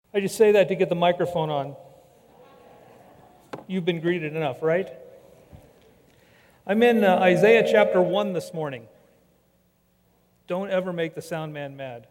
I just say that to get the microphone on. You've been greeted enough, right? I'm in Isaiah chapter 1 this morning. Don't ever make the sound man mad.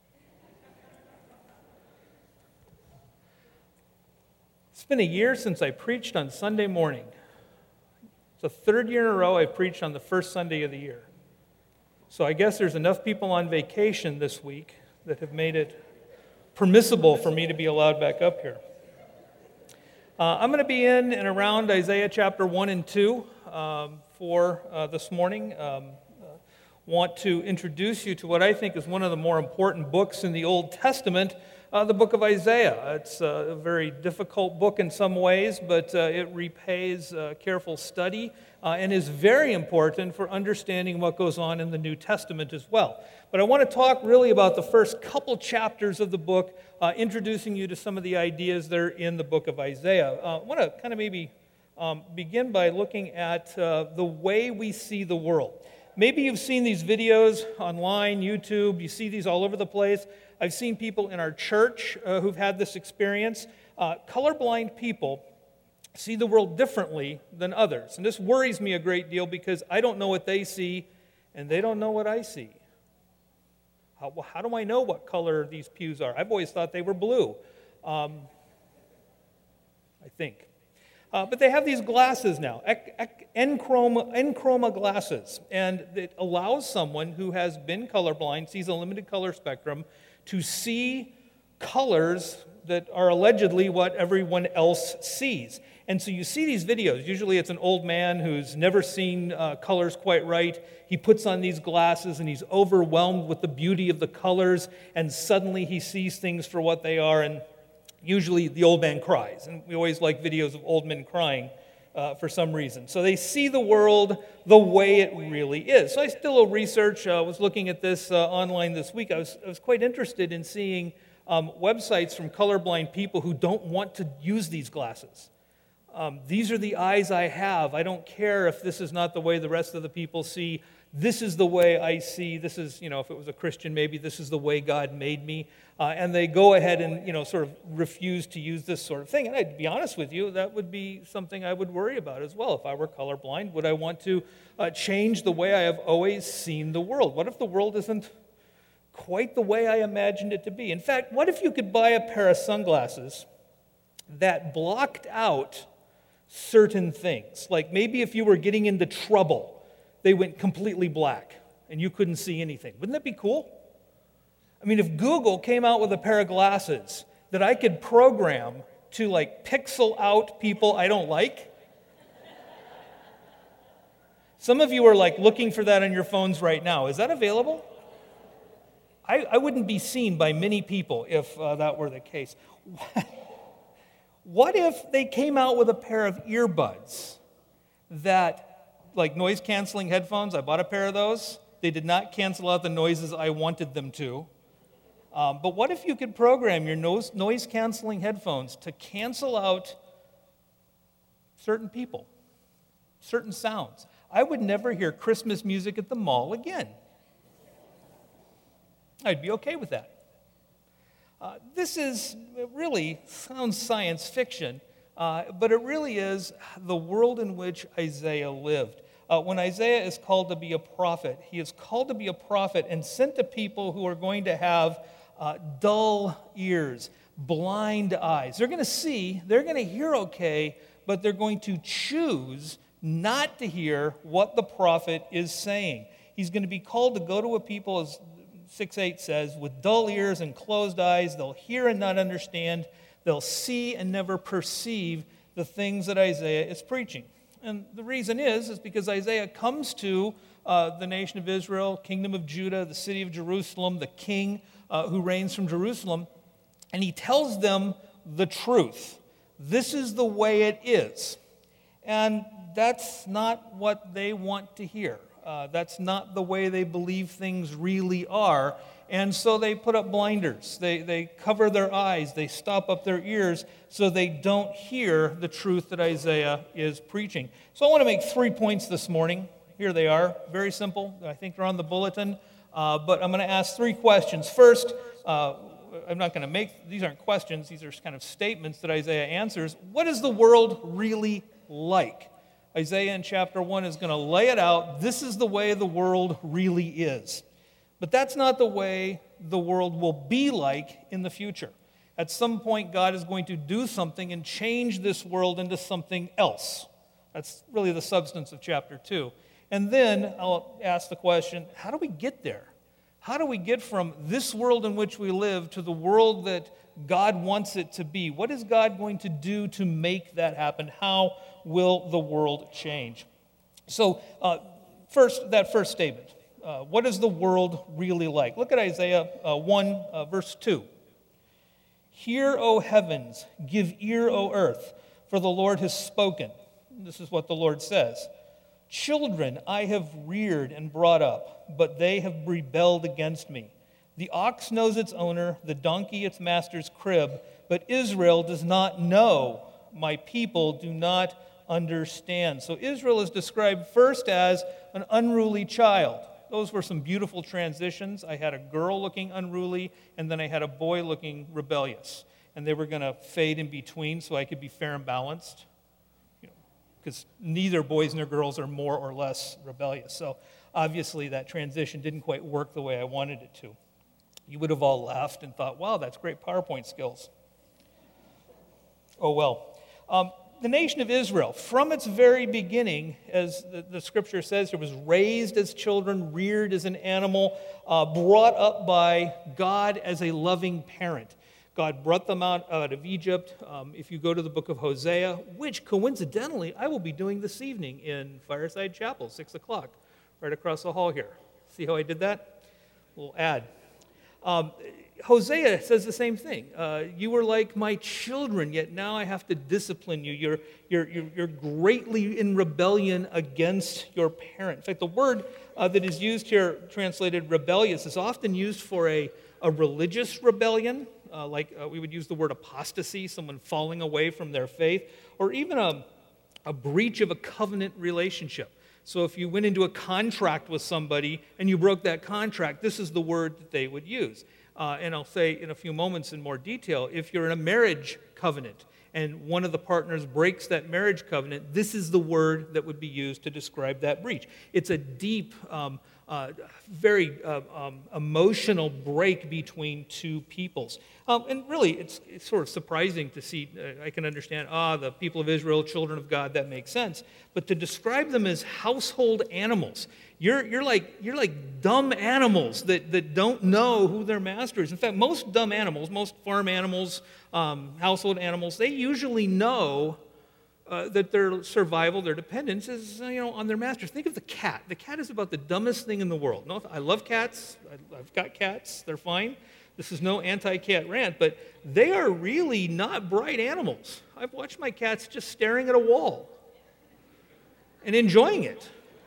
It's been a year since I preached on Sunday morning. It's the third year in a row I've preached on the first Sunday of the year. So I guess there's enough people on vacation this week that have made it permissible for me to be allowed back up here. I'm going to be in and around Isaiah chapter 1 and 2 for this morning. Want to introduce you to what I think is one of the more important books in the Old Testament, the book of Isaiah. It's a very difficult book in some ways, but it repays careful study and is very important for understanding what goes on in the New Testament as well. But I want to talk really about the first couple chapters of the book, introducing you to some of the ideas that are in the book of Isaiah. I want to kind of maybe begin by looking at the way we see the world. Maybe you've seen these videos online, YouTube, you see these all over the place. I've seen people in our church who've had this experience. Colorblind people see the world differently than others. And this worries me a great deal because I don't know what they see and they don't know what I see. How do I know what color these pews are? I've always thought they were blue, I think. But they have these glasses now, Enchroma glasses, and it allows someone who has been colorblind, sees a limited color spectrum, to see colors that are allegedly what everyone else sees. And so you see these videos. Usually it's an old man who's never seen colors quite right. He puts on these glasses and he's overwhelmed with the beauty of the colors, and suddenly he sees things for what they are, and usually the old man cries. And we always like videos of old men crying for some reason. So they see the world the way it really is. So I did a little research. I was looking at this online this week. I was quite interested in seeing websites from colorblind people who don't want to use these glasses. These are the eyes I have. I don't care if this is not the way the rest of the people see. This is the way I see. This is, if it was a Christian, maybe this is the way God made me. And they go ahead and, sort of refuse to use this sort of thing. And I'd be honest with you, that would be something I would worry about as well. If I were colorblind, would I want to change the way I have always seen the world? What if the world isn't quite the way I imagined it to be? In fact, what if you could buy a pair of sunglasses that blocked out certain things? Like maybe if you were getting into trouble, they went completely black and you couldn't see anything. Wouldn't that be cool? I mean, if Google came out with a pair of glasses that I could program to pixel out people I don't like. Some of you are looking for that on your phones right now. Is that available? I wouldn't be seen by many people if that were the case. What if they came out with a pair of earbuds that, noise-canceling headphones? I bought a pair of those. They did not cancel out the noises I wanted them to. But what if you could program your noise-canceling headphones to cancel out certain people, certain sounds? I would never hear Christmas music at the mall again. I'd be okay with that. It really sounds science fiction, but it really is the world in which Isaiah lived. When Isaiah is called to be a prophet, he is called to be a prophet and sent to people who are going to have dull ears, blind eyes. They're going to see, they're going to hear okay, but they're going to choose not to hear what the prophet is saying. He's going to be called to go to a people, as 6:8 says, with dull ears and closed eyes. They'll hear and not understand. They'll see and never perceive the things that Isaiah is preaching. And the reason is because Isaiah comes to the nation of Israel, kingdom of Judah, the city of Jerusalem, the king who reigns from Jerusalem, and he tells them the truth. This is the way it is. And that's not what they want to hear. That's not the way they believe things really are. And so they put up blinders. They cover their eyes. They stop up their ears so they don't hear the truth that Isaiah is preaching. So I want to make 3 points this morning. Here they are. Very simple. I think they're on the bulletin. But I'm going to ask 3 questions. First, I'm not going to make, these aren't questions, these are kind of statements that Isaiah answers. What is the world really like? Isaiah in chapter 1 is going to lay it out. This is the way the world really is. But that's not the way the world will be like in the future. At some point, God is going to do something and change this world into something else. That's really the substance of chapter 2. And then I'll ask the question, how do we get there? How do we get from this world in which we live to the world that God wants it to be? What is God going to do to make that happen? How will the world change? So that first statement, what is the world really like? Look at Isaiah 1, verse 2. Hear, O heavens, give ear, O earth, for the Lord has spoken. This is what the Lord says. Children I have reared and brought up, but they have rebelled against me. The ox knows its owner, the donkey its master's crib, but Israel does not know. My people do not understand. So Israel is described first as an unruly child. Those were some beautiful transitions. I had a girl looking unruly, and then I had a boy looking rebellious. And they were going to fade in between so I could be fair and balanced. Because neither boys nor girls are more or less rebellious. So obviously that transition didn't quite work the way I wanted it to. You would have all laughed and thought, wow, that's great PowerPoint skills. Oh well. The nation of Israel, from its very beginning, as the scripture says, it was raised as children, reared as an animal, brought up by God as a loving parent. God brought them out of Egypt. If you go to the book of Hosea, which coincidentally I will be doing this evening in Fireside Chapel, 6 o'clock, right across the hall here. See how I did that? A little ad. Hosea says the same thing. You were like my children, yet now I have to discipline you. You're greatly in rebellion against your parent. In fact, the word that is used here, translated rebellious, is often used for a religious rebellion. We would use the word apostasy, someone falling away from their faith, or even a breach of a covenant relationship. So if you went into a contract with somebody and you broke that contract, this is the word that they would use. And I'll say in a few moments in more detail, if you're in a marriage covenant and one of the partners breaks that marriage covenant, this is the word that would be used to describe that breach. It's a deep, very emotional break between two peoples. And really, it's sort of surprising to see, I can understand, the people of Israel, children of God, that makes sense. But to describe them as household animals, you're like dumb animals that don't know who their master is. In fact, most dumb animals, most farm animals, household animals, they usually know that their survival, their dependence is on their masters. Think of the cat. The cat is about the dumbest thing in the world. No, I love cats. I've got cats. They're fine. This is no anti-cat rant, but they are really not bright animals. I've watched my cats just staring at a wall and enjoying it.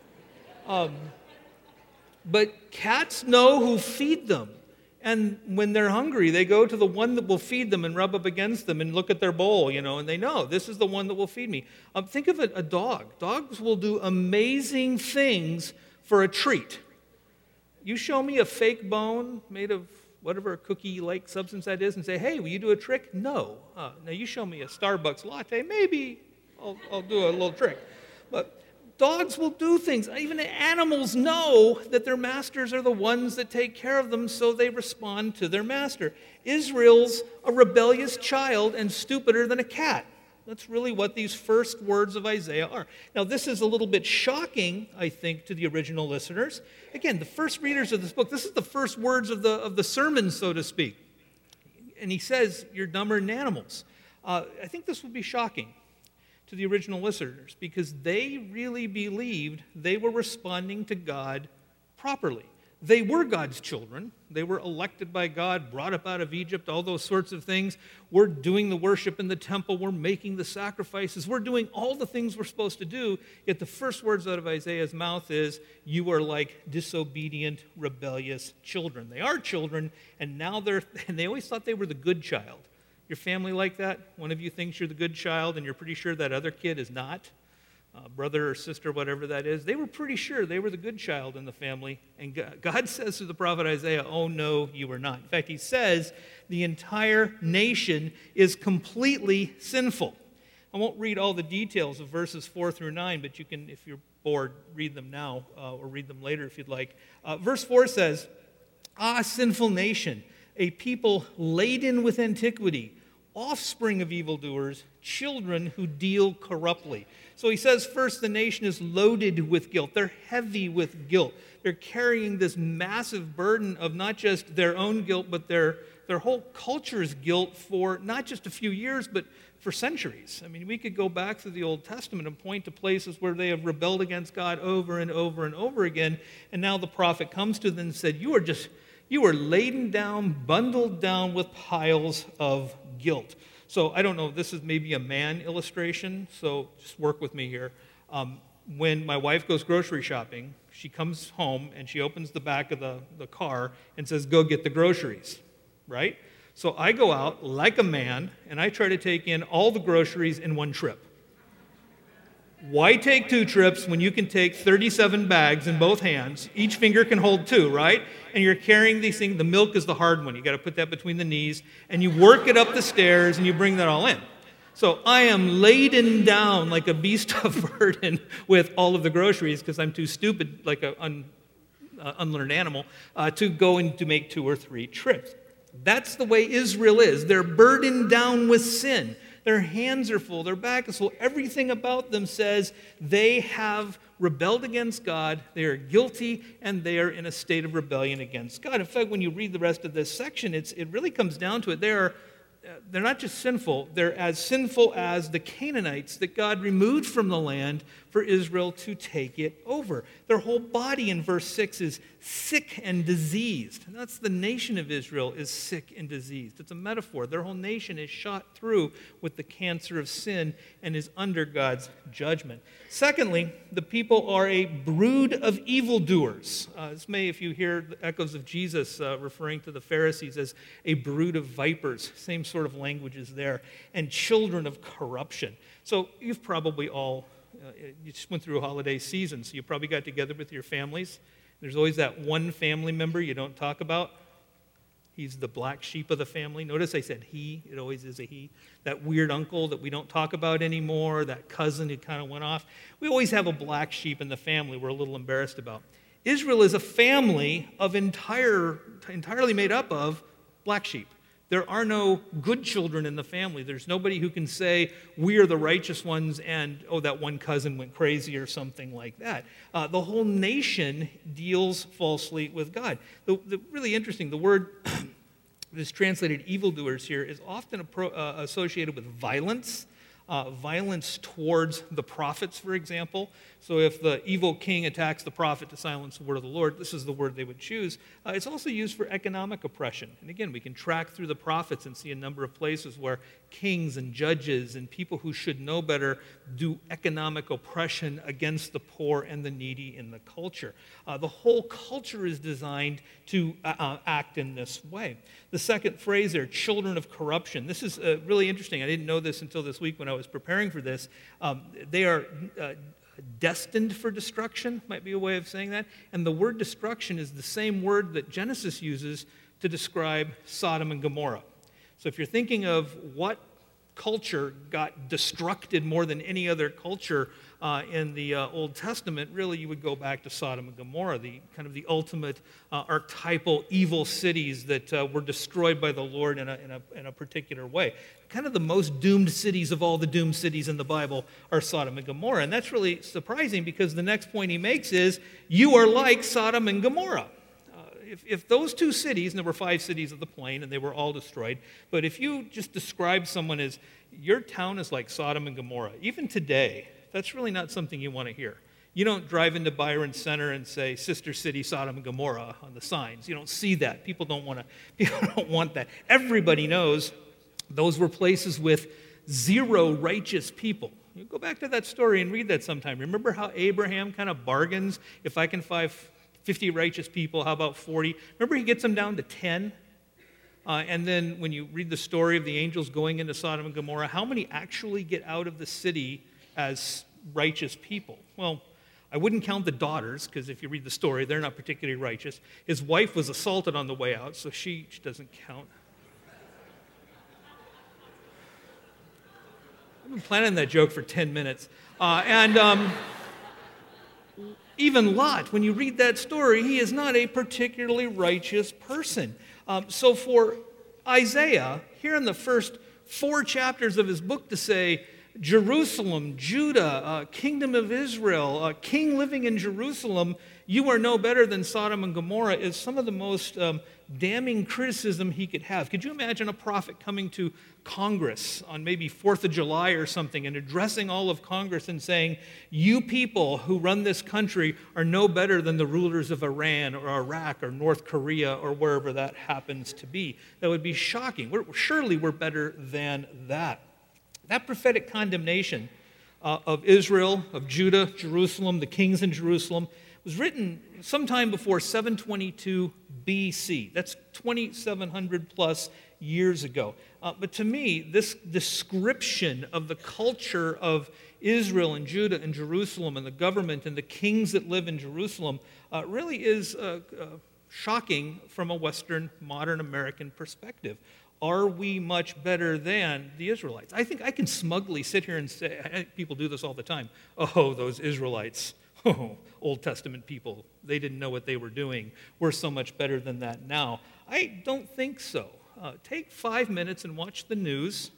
But cats know who feed them. And when they're hungry, they go to the one that will feed them and rub up against them and look at their bowl, and they know, this is the one that will feed me. Think of a dog. Dogs will do amazing things for a treat. You show me a fake bone made of whatever cookie-like substance that is and say, hey, will you do a trick? No. Now you show me a Starbucks latte, maybe I'll do a little trick. But dogs will do things. Even animals know that their masters are the ones that take care of them, so they respond to their master. Israel's a rebellious child and stupider than a cat. That's really what these first words of Isaiah are. Now, this is a little bit shocking, I think, to the original listeners. Again, the first readers of this book, this is the first words of the sermon, so to speak. And he says, you're dumber than animals. I think this would be shocking to the original listeners because they really believed they were responding to God properly. They were God's children. They were elected by God, brought up out of Egypt, all those sorts of things. We're doing the worship in the temple. We're making the sacrifices. We're doing all the things we're supposed to do. Yet the first words out of Isaiah's mouth is, you are like disobedient, rebellious children. They are children, and now they always thought they were the good child. Your family like that? One of you thinks you're the good child, and you're pretty sure that other kid is not? brother or sister, whatever that is, they were pretty sure they were the good child in the family. And God says to the prophet Isaiah, oh, no, you are not. In fact, he says the entire nation is completely sinful. I won't read all the details of verses 4 through 9, but you can, if you're bored, read them now or read them later if you'd like. Verse 4 says, ah, sinful nation, a people laden with antiquity, offspring of evildoers, children who deal corruptly. So he says first the nation is loaded with guilt. They're heavy with guilt. They're carrying this massive burden of not just their own guilt, but their whole culture's guilt for not just a few years, but for centuries. I mean, we could go back through the Old Testament and point to places where they have rebelled against God over and over and over again, and now the prophet comes to them and said, you are laden down, bundled down with piles of guilt. So I don't know, this is maybe a man illustration, so just work with me here. When my wife goes grocery shopping, she comes home and she opens the back of the car and says, go get the groceries, right? So I go out like a man and I try to take in all the groceries in one trip. Why take 2 trips when you can take 37 bags in both hands? Each finger can hold 2, right? And you're carrying these things. The milk is the hard one. You got to put that between the knees. And you work it up the stairs and you bring that all in. So I am laden down like a beast of burden with all of the groceries because I'm too stupid, like an unlearned animal, to go and to make 2 or 3 trips. That's the way Israel is. They're burdened down with sin. Their hands are full, their back is full. Everything about them says they have rebelled against God, they are guilty, and they are in a state of rebellion against God. In fact, when you read the rest of this section, it really comes down to it. They're not just sinful, they're as sinful as the Canaanites that God removed from the land for Israel to take it over. Their whole body in verse 6 is sick and diseased. And that's the nation of Israel is sick and diseased. It's a metaphor. Their whole nation is shot through with the cancer of sin and is under God's judgment. Secondly, the people are a brood of evildoers. This may, if you hear the echoes of Jesus referring to the Pharisees as a brood of vipers, same sort of language is there, and children of corruption. So you've probably all you just went through a holiday season, so you probably got together with your families. There's always that one family member you don't talk about. He's the black sheep of the family. Notice I said he. It always is a he. That weird uncle that we don't talk about anymore, that cousin who kind of went off. We always have a black sheep in the family we're a little embarrassed about. Israel is a family of entirely made up of black sheep. There are no good children in the family. There's nobody who can say, we are the righteous ones, and, oh, that one cousin went crazy or something like that. The whole nation deals falsely with God. The really interesting, the word that is translated evildoers here is often associated with violence. Violence towards the prophets, for example. So if the evil king attacks the prophet to silence the word of the Lord, this is the word they would choose. It's also used for economic oppression. And again, we can track through the prophets and see a number of places where kings and judges and people who should know better do economic oppression against the poor and the needy in the culture. The whole culture is designed to act in this way. The second phrase there, children of corruption. This is really interesting. I didn't know this until this week when I was preparing for this. They are destined for destruction, might be a way of saying that. And the word destruction is the same word that Genesis uses to describe Sodom and Gomorrah. So if you're thinking of what culture got destructed more than any other culture in the Old Testament, really you would go back to Sodom and Gomorrah, the kind of the ultimate archetypal evil cities that were destroyed by the Lord in a particular way. Kind of the most doomed cities of all the doomed cities in the Bible are Sodom and Gomorrah. And that's really surprising because the next point he makes is, you are like Sodom and Gomorrah. If those 2 cities, and there were 5 cities of the plain, and they were all destroyed, but if you just describe someone as, your town is like Sodom and Gomorrah, even today, that's really not something you want to hear. You don't drive into Byron Center and say, Sister City, Sodom and Gomorrah on the signs. You don't see that. People don't want that. Everybody knows those were places with 0 righteous people. You go back to that story and read that sometime. Remember how Abraham kind of bargains, if I can find 50 righteous people, how about 40? Remember he gets them down to 10? And then when you read the story of the angels going into Sodom and Gomorrah, how many actually get out of the city as righteous people. Well, I wouldn't count the daughters, because if you read the story, they're not particularly righteous. His wife was assaulted on the way out, so she doesn't count. I've been planning that joke for 10 minutes. Even Lot, when you read that story, he is not a particularly righteous person. So for Isaiah, here in the first 4 chapters of his book, to say, Jerusalem, Judah, kingdom of Israel, king living in Jerusalem, you are no better than Sodom and Gomorrah, is some of the most damning criticism he could have. Could you imagine a prophet coming to Congress on maybe 4th of July or something and addressing all of Congress and saying, you people who run this country are no better than the rulers of Iran or Iraq or North Korea or wherever that happens to be? That would be shocking. Surely we're better than that. That prophetic condemnation of Israel, of Judah, Jerusalem, the kings in Jerusalem, was written sometime before 722 BC. That's 2,700 plus years ago. But to me, this description of the culture of Israel and Judah and Jerusalem and the government and the kings that live in Jerusalem really is shocking from a Western modern American perspective. Are we much better than the Israelites? I think I can smugly sit here and say, people do this all the time, oh, those Israelites, oh, Old Testament people, they didn't know what they were doing. We're so much better than that now. I don't think so. Take 5 minutes and watch the news.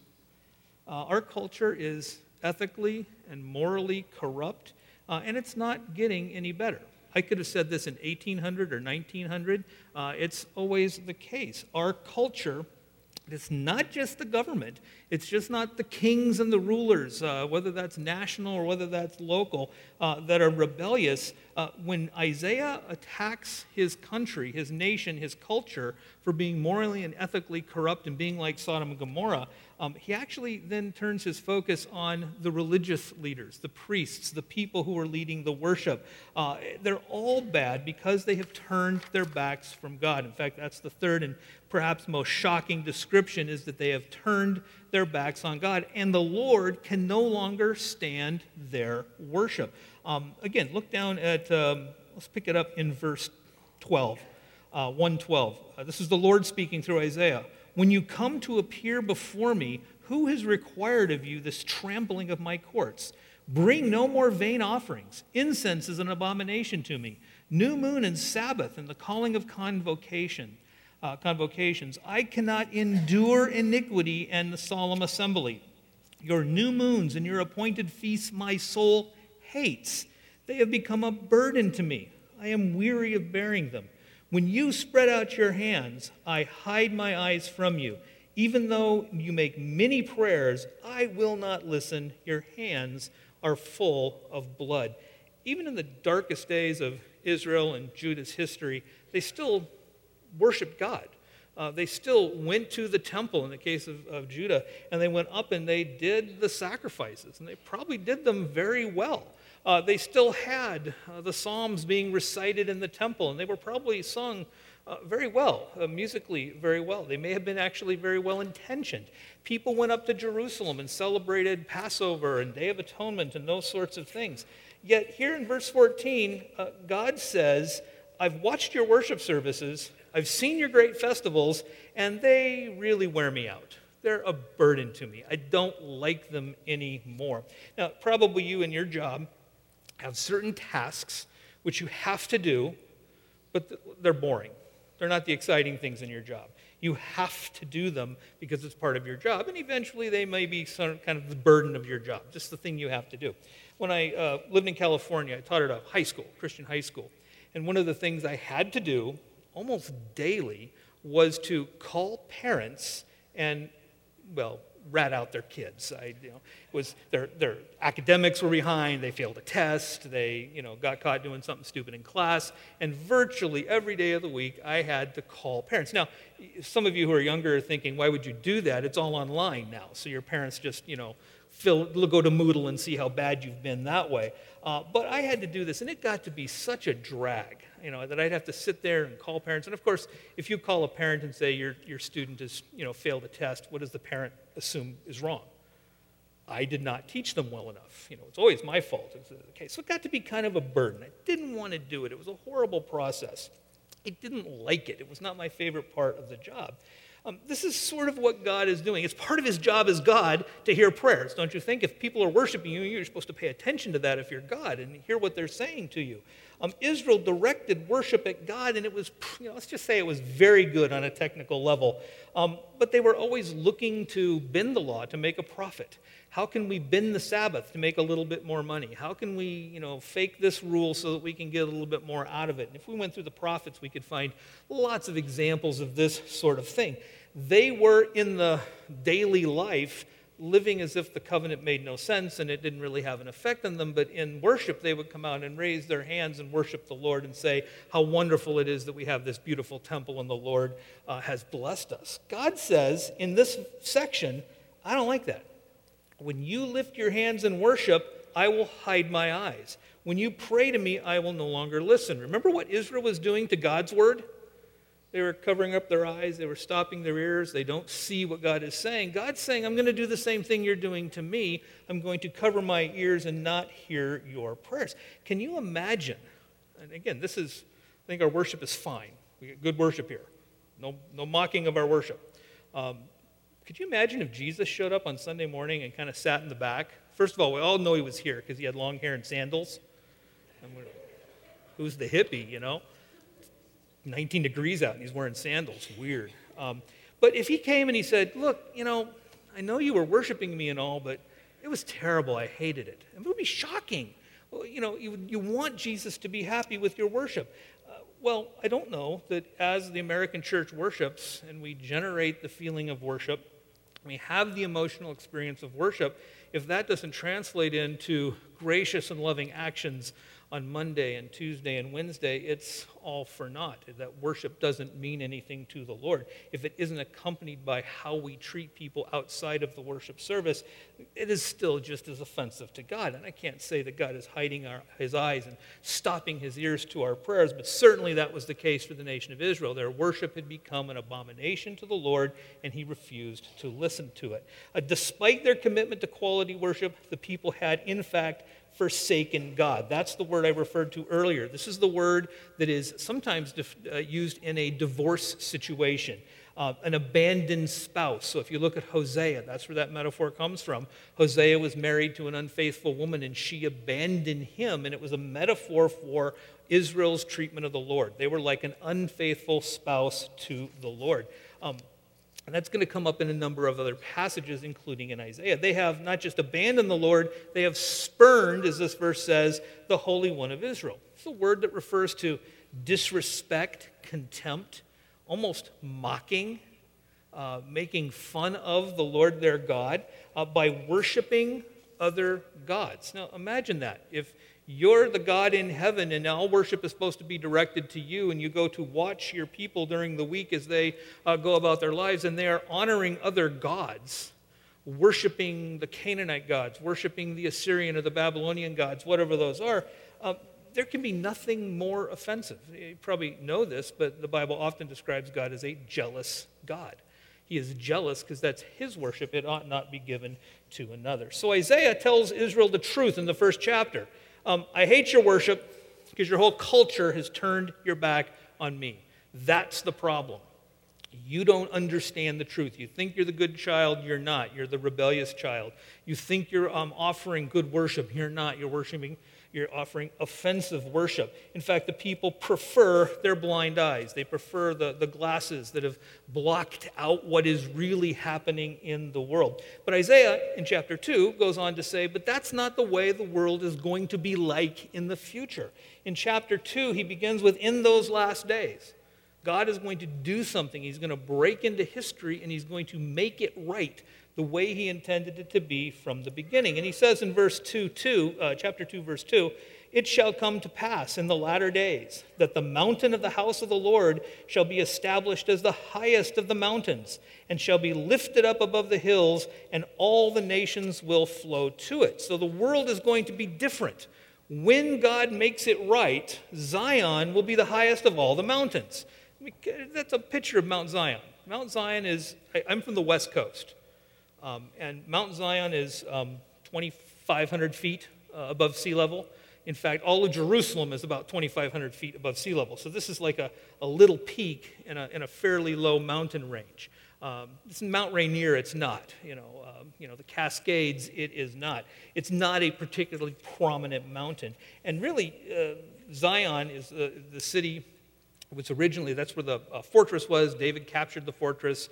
Our culture is ethically and morally corrupt, and it's not getting any better. I could have said this in 1800 or 1900. It's always the case. Our culture, it's not just the government. It's just not the kings and the rulers, whether that's national or whether that's local, that are rebellious. When Isaiah attacks his country, his nation, his culture for being morally and ethically corrupt and being like Sodom and Gomorrah, he actually then turns his focus on the religious leaders, the priests, the people who are leading the worship. They're all bad because they have turned their backs from God. In fact, that's the third and perhaps most shocking description, is that they have turned their backs on God, and the Lord can no longer stand their worship. Again, look down at, let's pick it up in verse 12, 1:12. This is the Lord speaking through Isaiah. When you come to appear before me, who has required of you this trampling of my courts? Bring no more vain offerings. Incense is an abomination to me. New moon and Sabbath and the calling of convocations. I cannot endure iniquity and the solemn assembly. Your new moons and your appointed feasts my soul hates. They have become a burden to me. I am weary of bearing them. When you spread out your hands, I hide my eyes from you. Even though you make many prayers, I will not listen. Your hands are full of blood. Even in the darkest days of Israel and Judah's history, they still worshiped God. They still went to the temple in the case of Judah, and they went up and they did the sacrifices, and they probably did them very well. They still had the Psalms being recited in the temple, and they were probably sung very well, musically very well. They may have been actually very well intentioned. People went up to Jerusalem and celebrated Passover and Day of Atonement and those sorts of things. Yet here in verse 14, God says, I've watched your worship services, I've seen your great festivals, and they really wear me out. They're a burden to me. I don't like them anymore. Now, probably you in your job have certain tasks which you have to do, but they're boring. They're not the exciting things in your job. You have to do them because it's part of your job, and eventually they may be some kind of the burden of your job, just the thing you have to do. When I lived in California, I taught at a high school, Christian high school, and one of the things I had to do almost daily was to call parents and, well, rat out their kids. Was their academics were behind, they failed a test, they got caught doing something stupid in class, and virtually every day of the week I had to call parents. Now, some of you who are younger are thinking, why would you do that? It's all online now, so your parents just, go to Moodle and see how bad you've been that way. But I had to do this, and it got to be such a drag, that I'd have to sit there and call parents. And of course, if you call a parent and say your student has, failed a test, what does the parent assume is wrong? I did not teach them well enough. It's always my fault. Okay, so it got to be kind of a burden. I didn't want to do it. It was a horrible process. I didn't like it. It was not my favorite part of the job. This is sort of what God is doing. It's part of his job as God to hear prayers, don't you think? If people are worshiping you, you're supposed to pay attention to that if you're God and hear what they're saying to you. Israel directed worship at God, and it was, let's just say it was very good on a technical level. But they were always looking to bend the law to make a profit. How can we bend the Sabbath to make a little bit more money? How can we, fake this rule so that we can get a little bit more out of it? And if we went through the prophets, we could find lots of examples of this sort of thing. They were in the daily life living as if the covenant made no sense and it didn't really have an effect on them, but in worship they would come out and raise their hands and worship the Lord and say how wonderful it is that we have this beautiful temple and the Lord has blessed us. God says in this section, I don't like that. When you lift your hands in worship, I will hide my eyes. When you pray to me, I will no longer listen. Remember what Israel was doing to God's word? They were covering up their eyes. They were stopping their ears. They don't see what God is saying. God's saying, I'm going to do the same thing you're doing to me. I'm going to cover my ears and not hear your prayers. Can you imagine? And again, I think our worship is fine. We get good worship here. No mocking of our worship. Could you imagine if Jesus showed up on Sunday morning and kind of sat in the back? First of all, we all know he was here because he had long hair and sandals. Who's the hippie, 19 degrees out and he's wearing sandals. Weird. But if he came and he said, look, I know you were worshiping me and all, but it was terrible. I hated it. It would be shocking. Well, you want Jesus to be happy with your worship. Well, I don't know that as the American church worships and we generate the feeling of worship, we have the emotional experience of worship, if that doesn't translate into gracious and loving actions on Monday and Tuesday and Wednesday, it's all for naught. That worship doesn't mean anything to the Lord. If it isn't accompanied by how we treat people outside of the worship service, it is still just as offensive to God. And I can't say that God is hiding his eyes and stopping his ears to our prayers, but certainly that was the case for the nation of Israel. Their worship had become an abomination to the Lord, and he refused to listen to it. Despite their commitment to quality worship, the people had, in fact, forsaken God. That's the word I referred to earlier. This is the word that is sometimes used in a divorce situation, an abandoned spouse. So if you look at Hosea, that's where that metaphor comes from. Hosea was married to an unfaithful woman and she abandoned him, and it was a metaphor for Israel's treatment of the Lord. They were like an unfaithful spouse to the Lord. And that's going to come up in a number of other passages, including in Isaiah. They have not just abandoned the Lord, they have spurned, as this verse says, the Holy One of Israel. It's a word that refers to disrespect, contempt, almost mocking, making fun of the Lord their God by worshiping other gods. Now imagine that. If you're the God in heaven and all worship is supposed to be directed to you, and you go to watch your people during the week as they go about their lives, and they are honoring other gods, worshiping the Canaanite gods, worshiping the Assyrian or the Babylonian gods, whatever those are, there can be nothing more offensive. You probably know this, but the Bible often describes God as a jealous God. He is jealous because that's his worship. It ought not be given to another. So Isaiah tells Israel the truth in the first chapter. I hate your worship because your whole culture has turned your back on me. That's the problem. You don't understand the truth. You think you're the good child, you're not. You're the rebellious child. You think you're offering good worship, you're not. You're offering offensive worship. In fact, the people prefer their blind eyes. They prefer the glasses that have blocked out what is really happening in the world. But Isaiah, in chapter 2, goes on to say, but that's not the way the world is going to be like in the future. In chapter 2, he begins with, in those last days, God is going to do something. He's going to break into history, and he's going to make it right the way he intended it to be from the beginning. And he says in chapter 2, verse 2, it shall come to pass in the latter days that the mountain of the house of the Lord shall be established as the highest of the mountains, and shall be lifted up above the hills, and all the nations will flow to it. So the world is going to be different. When God makes it right, Zion will be the highest of all the mountains. That's a picture of Mount Zion. Mount Zion is, I'm from the West Coast. And Mount Zion is 2,500 feet above sea level. In fact, all of Jerusalem is about 2,500 feet above sea level. So this is like a little peak in a fairly low mountain range. This Mount Rainier, it's not. The Cascades, it is not. It's not a particularly prominent mountain. And really, Zion is the city. Which originally, that's where the fortress was. David captured the fortress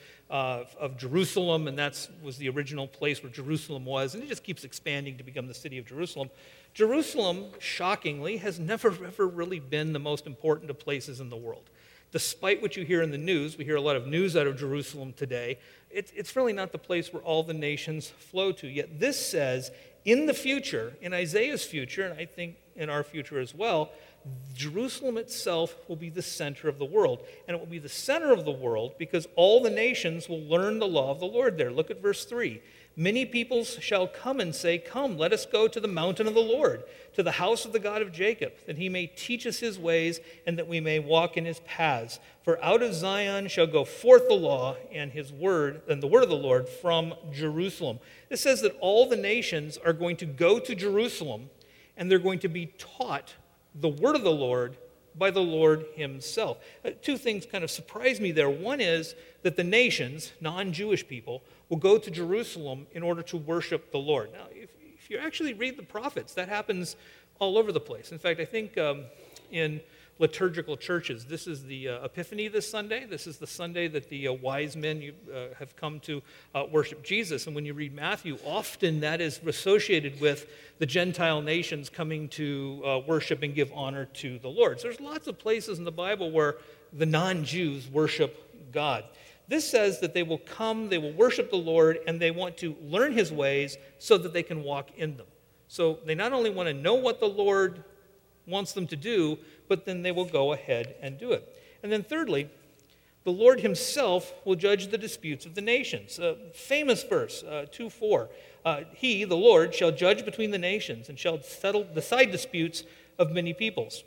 of Jerusalem, and that was the original place where Jerusalem was. And it just keeps expanding to become the city of Jerusalem. Jerusalem, shockingly, has never, ever really been the most important of places in the world. Despite what you hear in the news, we hear a lot of news out of Jerusalem today, it's really not the place where all the nations flow to. Yet this says, in the future, in Isaiah's future, and I think in our future as well, Jerusalem itself will be the center of the world. And it will be the center of the world because all the nations will learn the law of the Lord there. Look at verse 3. Many peoples shall come and say, "Come, let us go to the mountain of the Lord, to the house of the God of Jacob, that he may teach us his ways and that we may walk in his paths. For out of Zion shall go forth the law and his word, and the word of the Lord from Jerusalem." This says that all the nations are going to go to Jerusalem and they're going to be taught the word of the Lord by the Lord himself. Two things kind of surprise me there. One is that the nations, non-Jewish people, will go to Jerusalem in order to worship the Lord. Now, if you actually read the prophets, that happens all over the place. In fact, I think in liturgical churches, this is the Epiphany this Sunday. This is the Sunday that the wise men have come to worship Jesus. And when you read Matthew, often that is associated with the Gentile nations coming to worship and give honor to the Lord. So there's lots of places in the Bible where the non-Jews worship God. This says that they will come, they will worship the Lord, and they want to learn his ways so that they can walk in them. So they not only want to know what the Lord wants them to do, but then they will go ahead and do it. And then thirdly, the Lord himself will judge the disputes of the nations. Famous verse, 2:4. He, the Lord, shall judge between the nations and shall decide disputes of many peoples.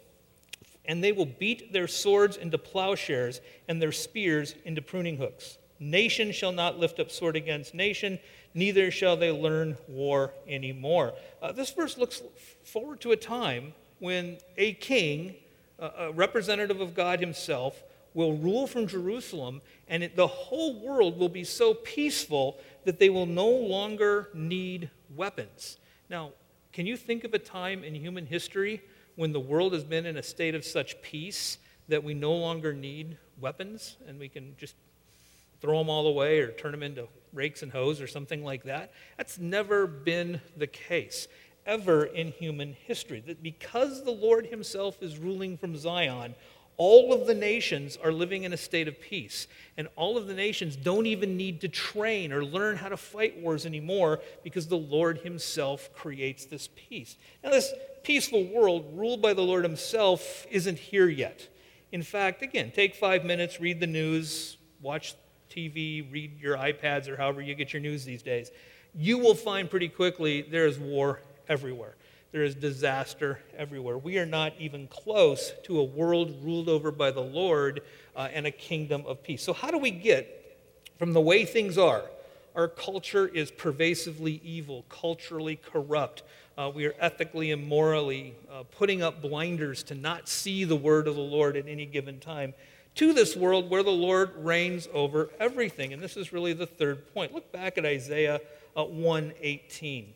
And they will beat their swords into plowshares and their spears into pruning hooks. Nation shall not lift up sword against nation, neither shall they learn war anymore. This verse looks forward to a time when a king, a representative of God himself, will rule from Jerusalem, and the whole world will be so peaceful that they will no longer need weapons. Now, can you think of a time in human history when the world has been in a state of such peace that we no longer need weapons and we can just throw them all away or turn them into rakes and hoes or something like that? That's never been the case ever in human history. That because the Lord himself is ruling from Zion, all of the nations are living in a state of peace. And all of the nations don't even need to train or learn how to fight wars anymore because the Lord himself creates this peace. Now, this peaceful world ruled by the Lord himself isn't here yet. In fact, again, take 5 minutes, read the news, watch TV, read your iPads or however you get your news these days. You will find pretty quickly there is war everywhere. There is disaster everywhere. We are not even close to a world ruled over by the Lord and a kingdom of peace. So how do we get from the way things are? Our culture is pervasively evil, culturally corrupt. We are ethically and morally putting up blinders to not see the word of the Lord at any given time, to this world where the Lord reigns over everything. And this is really the third point. Look back at Isaiah 1:18.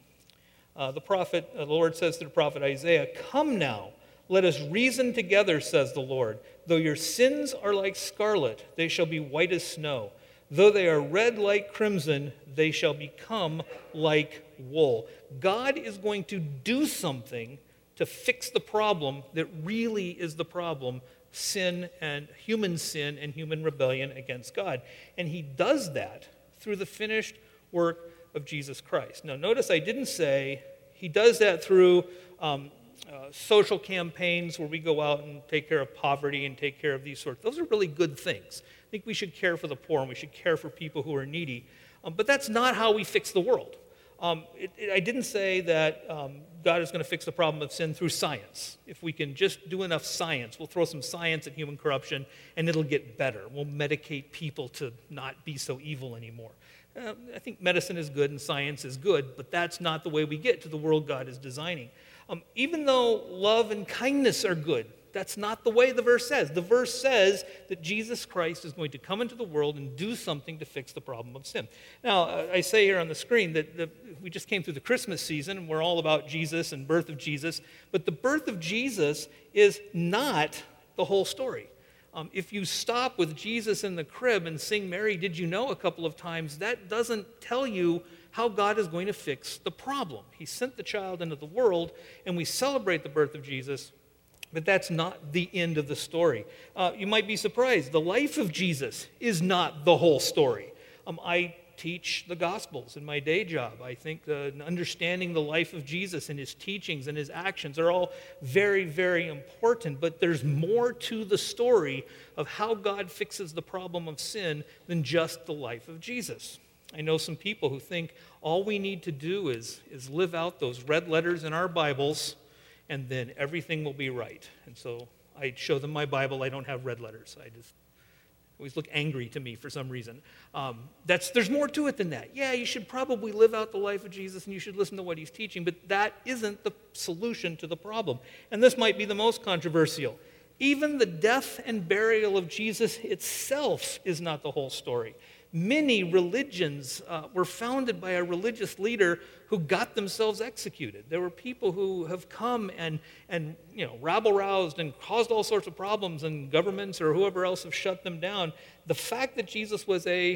The Lord says to the prophet Isaiah, "Come now, let us reason together, says the Lord. Though your sins are like scarlet, they shall be white as snow. Though they are red like crimson, they shall become like wool." God is going to do something to fix the problem that really is the problem: sin and human rebellion against God. And he does that through the finished work of Jesus Christ. Now, notice I didn't say he does that through social campaigns where we go out and take care of poverty and take care of these sorts. Those are really good things. I think we should care for the poor and we should care for people who are needy. But that's not how we fix the world. I didn't say that God is going to fix the problem of sin through science. If we can just do enough science, we'll throw some science at human corruption and it'll get better. We'll medicate people to not be so evil anymore. I think medicine is good and science is good, but that's not the way we get to the world God is designing. Even though love and kindness are good, that's not the way the verse says. The verse says that Jesus Christ is going to come into the world and do something to fix the problem of sin. Now, I say here on the screen that we just came through the Christmas season, and we're all about Jesus and birth of Jesus, but the birth of Jesus is not the whole story. If you stop with Jesus in the crib and sing Mary, Did You Know a couple of times, that doesn't tell you how God is going to fix the problem. He sent the child into the world, and we celebrate the birth of Jesus, but that's not the end of the story. You might be surprised. The life of Jesus is not the whole story. I teach the Gospels in my day job. I think understanding the life of Jesus and his teachings and his actions are all very, very important, but there's more to the story of how God fixes the problem of sin than just the life of Jesus. I know some people who think all we need to do is live out those red letters in our Bibles, and then everything will be right. And so I show them my Bible. I don't have red letters. I just always look angry to me for some reason. There's more to it than that. Yeah, you should probably live out the life of Jesus and you should listen to what he's teaching, but that isn't the solution to the problem. And this might be the most controversial. Even the death and burial of Jesus itself is not the whole story. Many religions were founded by a religious leader who got themselves executed. There were people who have come and rabble-roused and caused all sorts of problems, and governments or whoever else have shut them down. The fact that Jesus was a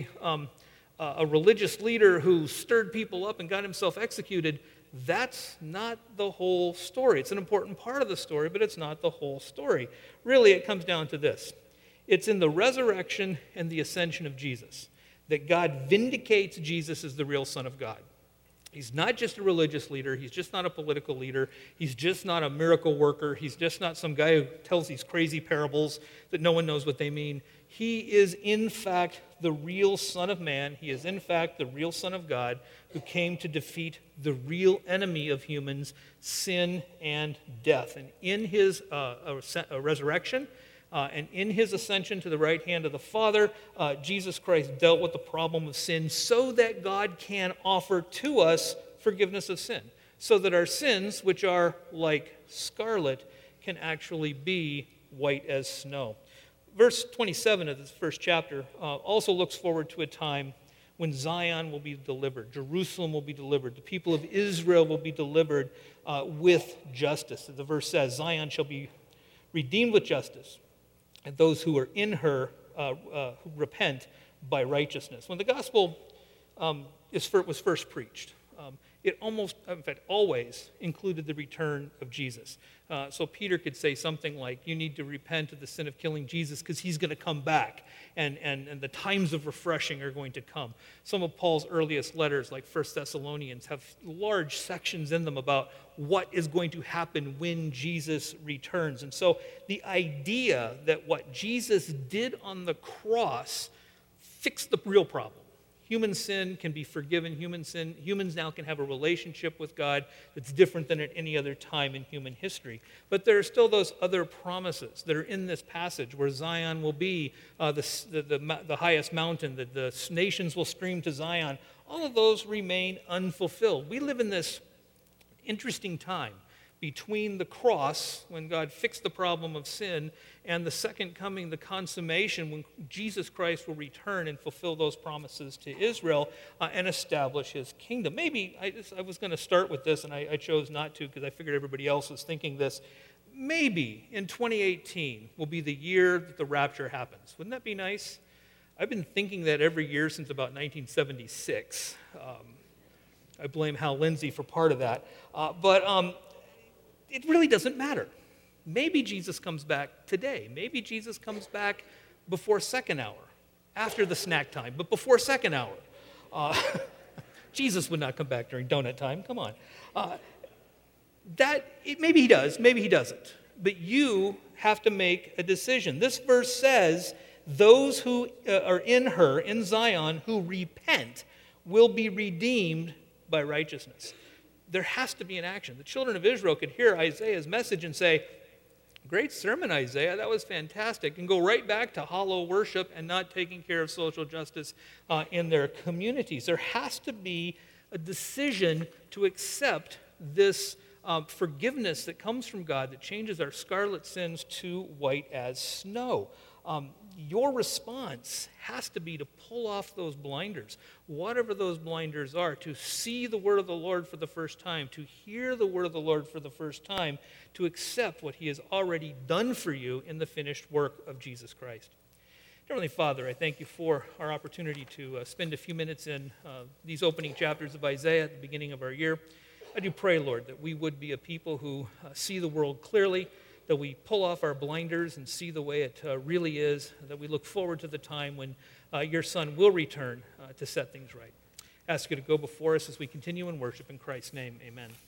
religious leader who stirred people up and got himself executed, that's not the whole story. It's an important part of the story, but it's not the whole story. Really, it comes down to this. It's in the resurrection and the ascension of Jesus that God vindicates Jesus as the real Son of God. He's not just a religious leader. He's just not a political leader. He's just not a miracle worker. He's just not some guy who tells these crazy parables that no one knows what they mean. He is, in fact, the real Son of Man. He is, in fact, the real Son of God who came to defeat the real enemy of humans, sin and death. And in his resurrection, and in his ascension to the right hand of the Father, Jesus Christ dealt with the problem of sin so that God can offer to us forgiveness of sin, so that our sins, which are like scarlet, can actually be white as snow. Verse 27 of this first chapter also looks forward to a time when Zion will be delivered, Jerusalem will be delivered, the people of Israel will be delivered with justice. The verse says, Zion shall be redeemed with justice, and those who are in her who repent by righteousness. When the gospel was first preached, it always included the return of Jesus. So Peter could say something like, you need to repent of the sin of killing Jesus because he's going to come back, and the times of refreshing are going to come. Some of Paul's earliest letters, like 1 Thessalonians, have large sections in them about what is going to happen when Jesus returns. And so the idea that what Jesus did on the cross fixed the real problem. Human sin can be forgiven. Humans now can have a relationship with God that's different than at any other time in human history. But there are still those other promises that are in this passage where Zion will be the highest mountain, that the nations will stream to Zion. All of those remain unfulfilled. We live in this interesting time between the cross, when God fixed the problem of sin, and the second coming, the consummation, when Jesus Christ will return and fulfill those promises to Israel and establish his kingdom. Maybe, I was going to start with this, and I chose not to because I figured everybody else was thinking this. Maybe in 2018 will be the year that the rapture happens. Wouldn't that be nice? I've been thinking that every year since about 1976. I blame Hal Lindsey for part of that. But it really doesn't matter. Maybe Jesus comes back today. Maybe Jesus comes back before second hour, after the snack time, but before second hour. Jesus would not come back during donut time. Come on. Maybe he does, maybe he doesn't. But you have to make a decision. This verse says, those who are in her, in Zion, who repent will be redeemed by righteousness. There has to be an action. The children of Israel could hear Isaiah's message and say, Great sermon, Isaiah. That was fantastic. And go right back to hollow worship and not taking care of social justice in their communities. There has to be a decision to accept this forgiveness that comes from God that changes our scarlet sins to white as snow. Your response has to be to pull off those blinders, whatever those blinders are, to see the word of the Lord for the first time, to hear the word of the Lord for the first time, to accept what he has already done for you in the finished work of Jesus Christ. Heavenly Father, I thank you for our opportunity to spend a few minutes in these opening chapters of Isaiah at the beginning of our year. I do pray, Lord, that we would be a people who see the world clearly, that we pull off our blinders and see the way it really is, that we look forward to the time when your Son will return to set things right. I ask you to go before us as we continue in worship. In Christ's name, amen.